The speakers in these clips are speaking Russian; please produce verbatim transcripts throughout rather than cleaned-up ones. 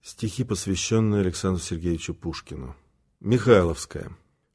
Стихи, посвященные Александру Сергеевичу Пушкину. Михайловская.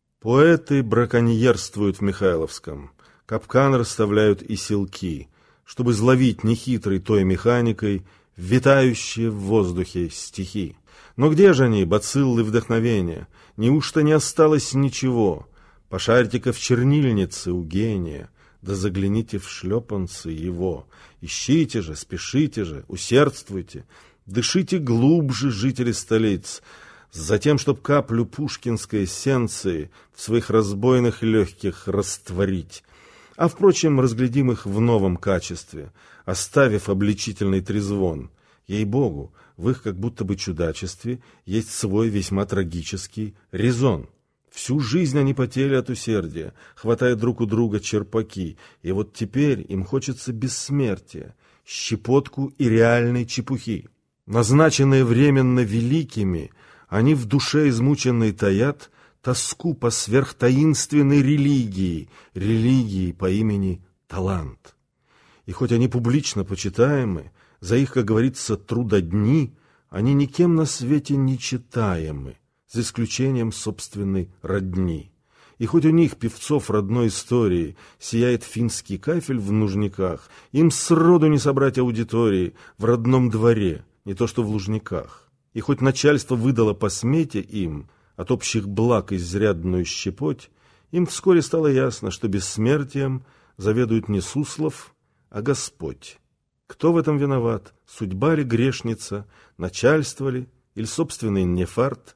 Поэты браконьерствуют в Михайловском, капкан расставляют и селки, чтобы зловить нехитрой той механикой витающие в воздухе стихи. Но где же они, бациллы вдохновения? Неужто не осталось ничего? Пошарьте-ка в чернильнице у гения, да загляните в шлепанцы его. Ищите же, спешите же, усердствуйте, дышите глубже, жители столиц, затем, чтоб каплю пушкинской эссенции в своих разбойных легких растворить. А, впрочем, разглядим их в новом качестве, оставив обличительный трезвон. Ей-богу, в их как будто бы чудачестве есть свой весьма трагический резон. Всю жизнь они потели от усердия, хватая друг у друга черпаки, и вот теперь им хочется бессмертия, щепотку и реальной чепухи. Назначенные временно великими, они в душе измученной таят тоску по сверхтаинственной религии, религии по имени талант. И хоть они публично почитаемы, за их, как говорится, трудодни, они никем на свете не читаемы, за исключением собственной родни. И хоть у них, певцов родной истории, сияет финский кафель в Нужниках, им сроду не собрать аудитории в родном дворе, не то что в Лужниках. И хоть начальство выдало по смете им от общих благ изрядную щепоть, им вскоре стало ясно, что бессмертием заведует не Суслов, а Господь. Кто в этом виноват? Судьба ли грешница, начальство ли или собственный нефарт?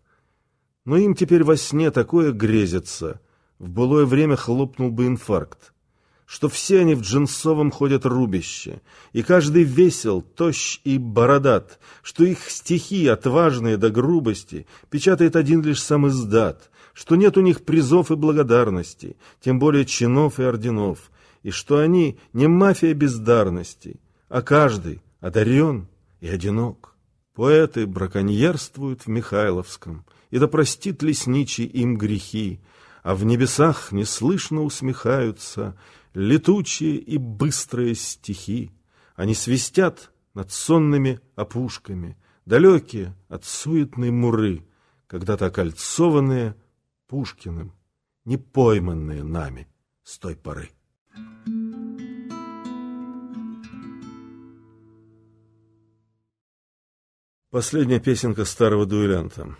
Но им теперь во сне такое грезится, в былое время хлопнул бы инфаркт, что все они в джинсовом ходят рубище, и каждый весел, тощ и бородат, что их стихи, отважные до грубости, печатает один лишь сам издат, что нет у них призов и благодарностей, тем более чинов и орденов, и что они не мафия бездарностей, а каждый одарен и одинок. Поэты браконьерствуют в Михайловском, и да простит лесничий им грехи, а в небесах неслышно усмехаются летучие и быстрые стихи. Они свистят над сонными опушками, далекие от суетной муры, когда-то окольцованные Пушкиным, не пойманные нами с той поры. Последняя песенка старого дуэлянта.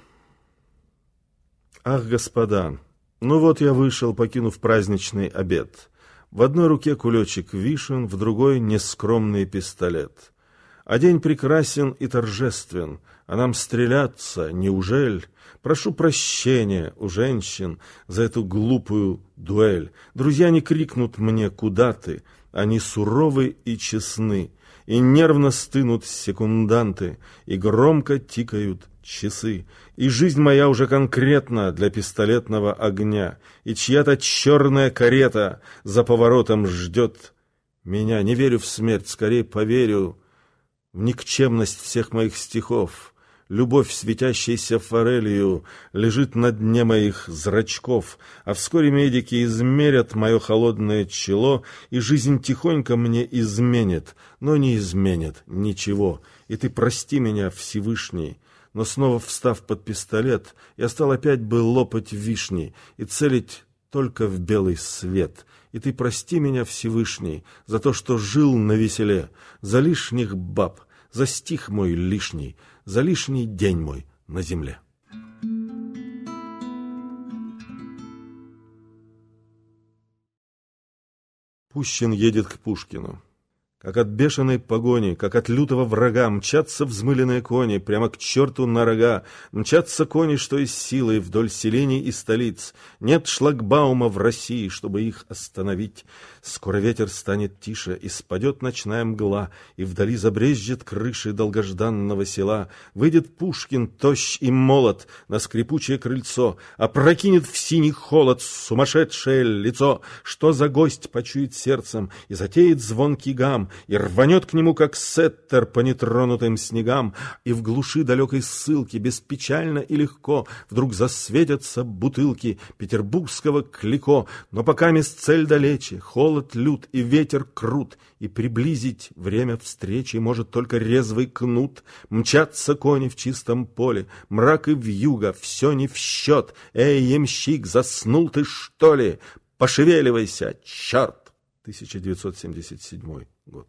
Ах, господа, ну вот я вышел, покинув праздничный обед. В одной руке кулечек вишен, в другой нескромный пистолет. А день прекрасен и торжествен, а нам стреляться, неужель? Прошу прощения у женщин за эту глупую дуэль. Друзья не крикнут мне «Куда ты?», они суровы и честны, и нервно стынут секунданты, и громко тикают часы, и жизнь моя уже конкретна для пистолетного огня, и чья-то черная карета за поворотом ждет меня. Не верю в смерть, скорее поверю в никчемность всех моих стихов. Любовь, светящаяся форелью, лежит на дне моих зрачков, а вскоре медики измерят мое холодное чело, и жизнь тихонько мне изменит, но не изменит ничего. И ты прости меня, Всевышний. Но снова встав под пистолет, я стал опять бы лопать вишни и целить только в белый свет. И ты прости меня, Всевышний, за то, что жил навеселе, за лишних баб, за стих мой лишний, за лишний день мой на земле. Пущин едет к Пушкину. Как от бешеной погони, как от лютого врага, мчатся взмыленные кони прямо к черту на рога. Мчатся кони, что из силы, вдоль селений и столиц. Нет шлагбаума в России, чтобы их остановить. Скоро ветер станет тише, и спадет ночная мгла, и вдали забрезжит крыши долгожданного села. Выйдет Пушкин, тощ и молод, на скрипучее крыльцо, опрокинет в синий холод сумасшедшее лицо. Что за гость почует сердцем и затеет звонкий гам, и рванет к нему, как сеттер по нетронутым снегам, и в глуши далекой ссылки беспечально и легко вдруг засветятся бутылки петербургского клико, но пока мест цель далече, холод лют и ветер крут, и приблизить время встречи может только резвый кнут. Мчатся кони в чистом поле, мрак и вьюга, все не в счет. Эй, ямщик, заснул ты, что ли? Пошевеливайся, черт! тысяча девятьсот семьдесят седьмой год.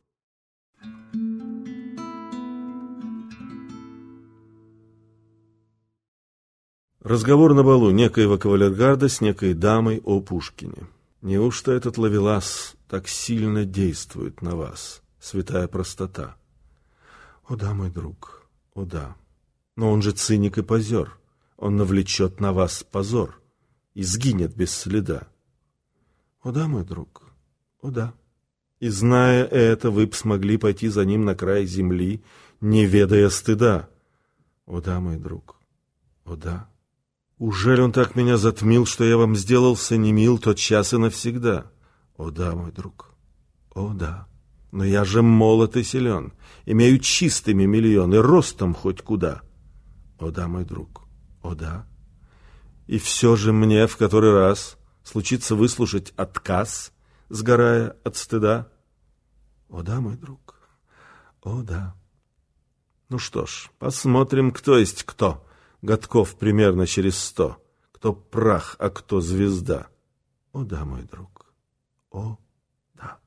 Разговор на балу некоего кавалергарда с некой дамой о Пушкине. Неужто этот ловелас так сильно действует на вас, святая простота? О да, мой друг, о да. Но он же циник и позер. Он навлечет на вас позор и сгинет без следа. О да, мой друг, о да. И зная это, вы б смогли пойти за ним на край земли, не ведая стыда. О да, мой друг, о да. Ужель он так меня затмил, что я вам сделался немил тотчас и навсегда? О да, мой друг, о да. Но я же молод и силен, имею чистыми миллионы, ростом хоть куда. О да, мой друг, о да. И все же мне в который раз случится выслушать отказ, сгорая от стыда. О да, мой друг, о да. Ну что ж, посмотрим, кто есть кто. Годков примерно через сто. Кто прах, а кто звезда. О да, мой друг, о да.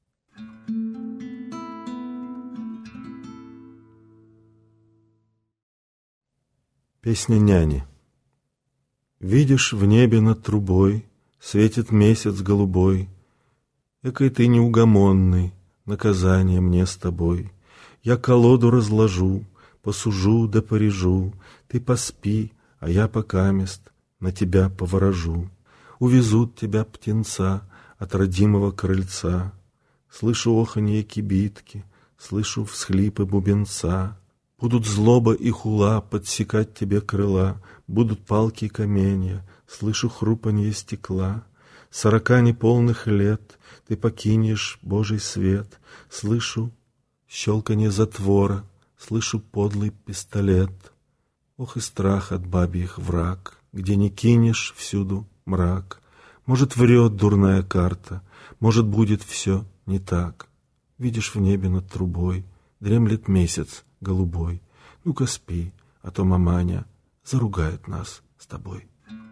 Песня няни. Видишь, в небе над трубой светит месяц голубой. Экой ты неугомонный, наказание мне с тобой. Я колоду разложу, посужу да порежу. Ты поспи, а я покамест на тебя поворожу. Увезут тебя птенца от родимого крыльца. Слышу оханье кибитки, слышу всхлипы бубенца. Будут злоба и хула подсекать тебе крыла, будут палки и каменья, слышу хрупанье стекла. Сорока неполных лет ты покинешь Божий свет, слышу щелканье затвора, слышу подлый пистолет. Ох и страх от бабьих враг, где не кинешь, всюду мрак. Может, врет дурная карта, может, будет все не так. Видишь, в небе над трубой дремлет месяц голубой. Ну-ка спи, а то маманя заругает нас с тобой.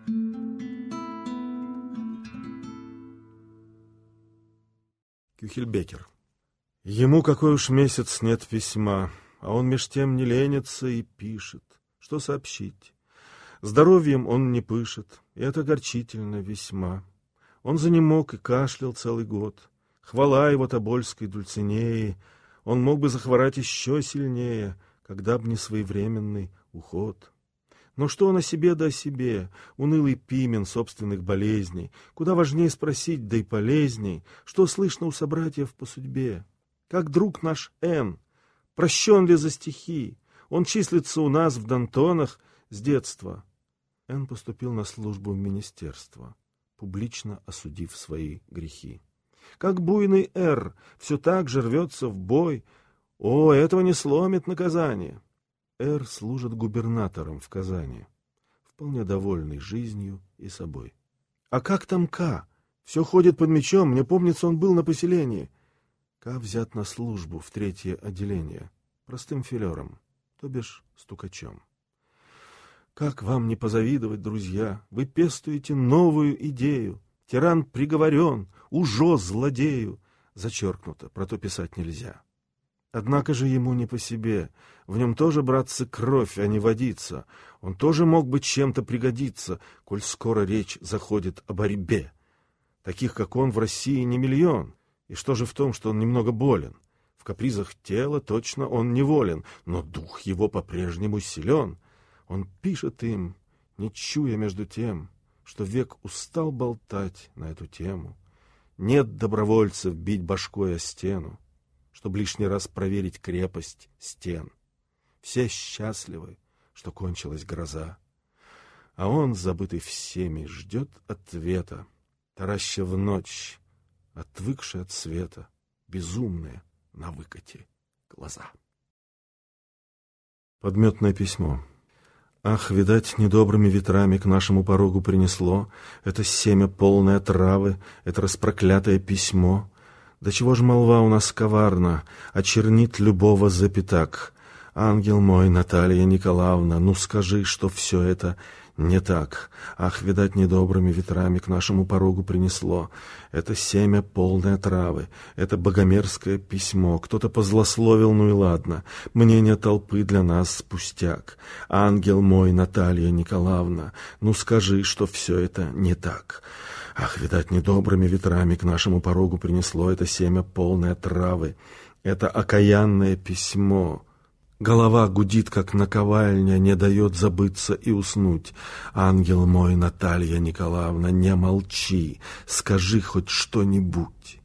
Кюхельбекер. Ему какой уж месяц нет письма, а он меж тем не ленится и пишет. Что сообщить? Здоровьем он не пышет, и это огорчительно весьма. Он занемог и кашлял целый год. Хвала его тобольской Дульцинеи, он мог бы захворать еще сильнее, когда б не своевременный уход. Но что он о себе да о себе, унылый Пимен собственных болезней? Куда важнее спросить, да и полезней, что слышно у собратьев по судьбе? Как друг наш Н, прощен ли за стихи? Он числится у нас в Дантонах с детства. Н поступил на службу в министерство, публично осудив свои грехи. Как буйный Р все так же рвется в бой. О, этого не сломит наказание. Р служит губернатором в Казани, вполне довольный жизнью и собой. А как там К? Все ходит под мечом, мне помнится, он был на поселении. К взят на службу в третье отделение, простым филером, то бишь стукачом. Как вам не позавидовать, друзья, вы пестуете новую идею. Тиран приговорен, ужо злодею. Зачеркнуто, про то писать нельзя. Однако же ему не по себе. В нем тоже, братцы, кровь, а не водица. Он тоже мог бы чем-то пригодиться, коль скоро речь заходит о борьбе. Таких, как он, в России не миллион. И что же в том, что он немного болен? В капризах тела точно он неволен, но дух его по-прежнему силен. Он пишет им, не чуя между тем, что век устал болтать на эту тему. Нет добровольцев бить башкой о стену, чтобы лишний раз проверить крепость стен. Все счастливы, что кончилась гроза, а он, забытый всеми, ждет ответа, тараща в ночь, отвыкший от света, безумные на выкате глаза. Подметное письмо. Ах, видать, недобрыми ветрами к нашему порогу принесло это семя полное травы, это распроклятое письмо. Да чего ж молва у нас коварна, очернит любого за пятак. Ангел мой, Наталья Николаевна, ну скажи, что все это не так. Ах, видать, недобрыми ветрами к нашему порогу принесло это семя полное травы, это богомерзкое письмо. Кто-то позлословил, ну и ладно, мнение толпы для нас пустяк. Ангел мой, Наталья Николаевна, ну скажи, что все это не так. Ах, видать, недобрыми ветрами к нашему порогу принесло это семя полное травы, это окаянное письмо. Голова гудит, как наковальня, не дает забыться и уснуть. Ангел мой, Наталья Николаевна, не молчи, скажи хоть что-нибудь.